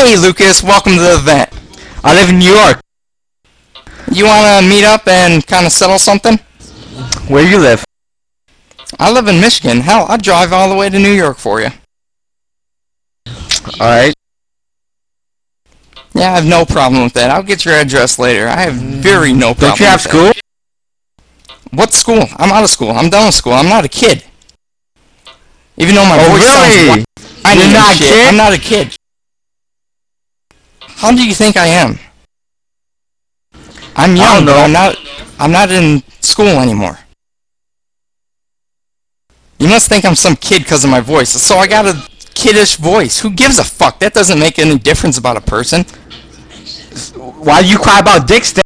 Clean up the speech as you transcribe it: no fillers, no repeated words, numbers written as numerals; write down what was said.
Hey Lucas, welcome to the event. I live in New York. You wanna meet up and kinda settle something? Where you live? I live in Michigan. Hell, I'd drive all the way to New York for you. Alright. Yeah, I have no problem with that. I'll get your address later. I have very no problem Don't you have with school? that. What school? I'm out of school. I'm done with school. I'm not a kid. Even though my voice really? sounds I You're not a shit. kid? I'm not a kid. How do you think I am? I'm young, but I'm not in school anymore. You must think I'm some kid because of my voice. So I got a kiddish voice. Who gives a fuck? That doesn't make any difference about a person. Why do you cry about dicks then?